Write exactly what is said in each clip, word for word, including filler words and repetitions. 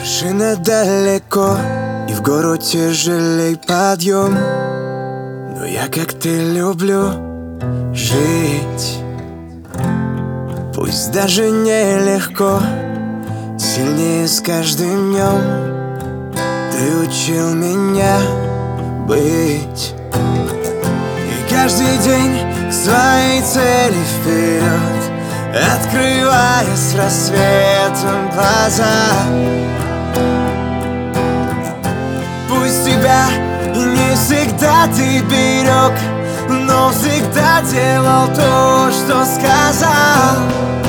Вершина далеко, и в гору тяжелей подъем, но я, как ты, люблю жить. Пусть даже нелегко, сильнее с каждым днем. Ты учил меня быть, и каждый день к своей цели вперед, открывая с рассветом глаза. Пусть тебя и не всегда ты берег, но всегда делал то, что сказал.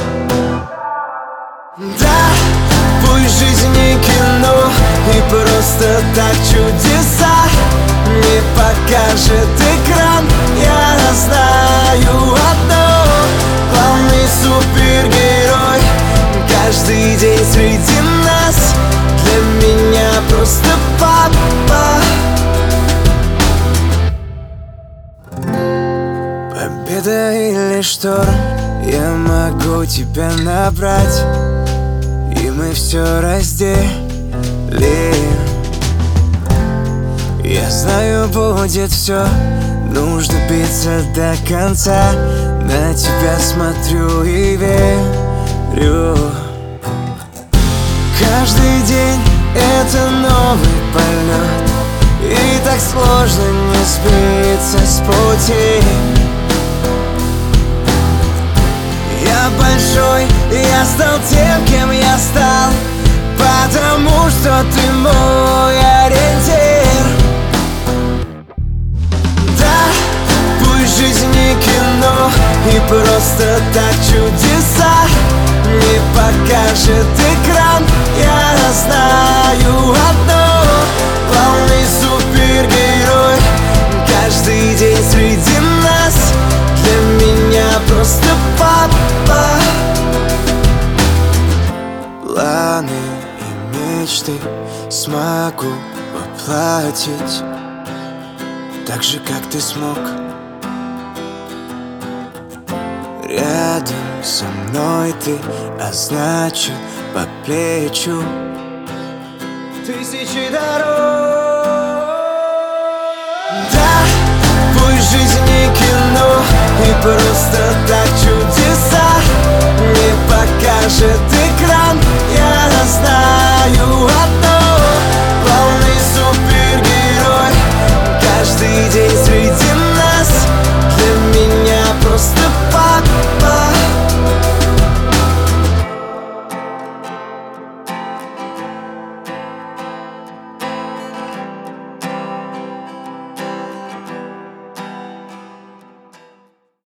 Да, пусть жизнь не кино, и просто так чудеса не покажет экран. Я знаю одно: главный супергерой каждый день среди нас для меня просто папа. Победа или шторм, я могу тебя набрать, и мы все разделим. Я знаю, будет все, нужно биться до конца. На тебя смотрю и верю. Каждый день это новый полет, и так сложно не сбиться с пути. Я большой, я стал тем, кем я стал, потому что ты мой ориентир. Да, пусть жизнь не кино, и просто так чудеса не покажет экран. Я знаю одно: главный супергерой каждый день среди нас для меня просто папа. Планы и мечты смогу воплотить так же, как ты смог. Рядом со мной ты, а значит по плечу тысячи дорог. Да, пусть жизнь не кино, и просто так чудеса не покажет экран.